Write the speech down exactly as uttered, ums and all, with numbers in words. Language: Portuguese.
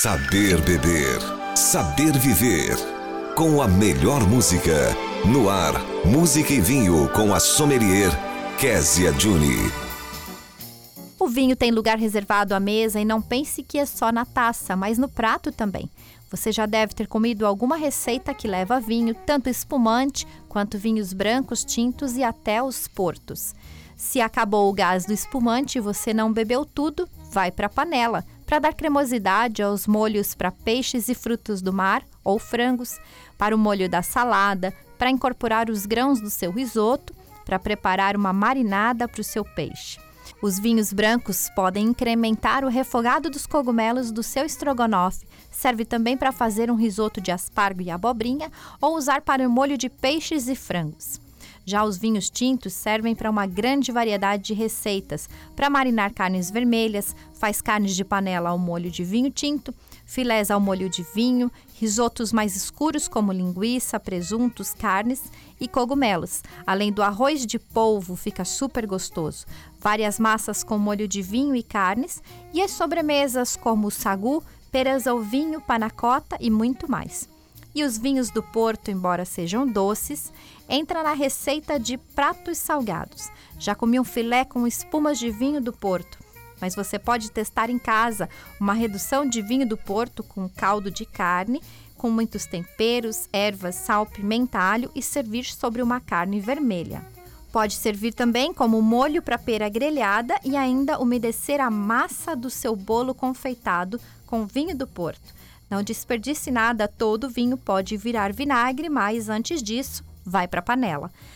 Saber beber, saber viver. Com a melhor música. No ar, Música e Vinho com a sommelier Kézia Juni. O vinho tem lugar reservado à mesa e não pense que é só na taça, mas no prato também. Você já deve ter comido alguma receita que leva vinho, tanto espumante quanto vinhos brancos, tintos e até os portos. Se acabou o gás do espumante e você não bebeu tudo, vai para a panela, para dar cremosidade aos molhos para peixes e frutos do mar ou frangos, para o molho da salada, para incorporar os grãos do seu risoto, para preparar uma marinada para o seu peixe. Os vinhos brancos podem incrementar o refogado dos cogumelos do seu estrogonofe. Serve também para fazer um risoto de aspargo e abobrinha ou usar para o molho de peixes e frangos. Já os vinhos tintos servem para uma grande variedade de receitas, para marinar carnes vermelhas, faz carnes de panela ao molho de vinho tinto, filés ao molho de vinho, risotos mais escuros como linguiça, presuntos, carnes e cogumelos. Além do arroz de polvo, fica super gostoso. Várias massas com molho de vinho e carnes e as sobremesas como sagu, peras ao vinho, panacota e muito mais. E os vinhos do Porto, embora sejam doces, entra na receita de pratos salgados. Já comi um filé com espumas de vinho do Porto, mas você pode testar em casa uma redução de vinho do Porto com caldo de carne, com muitos temperos, ervas, sal, pimenta, alho e servir sobre uma carne vermelha. Pode servir também como molho para pera grelhada e ainda umedecer a massa do seu bolo confeitado com vinho do Porto. Não desperdice nada, todo vinho pode virar vinagre, mas antes disso, vai para a panela.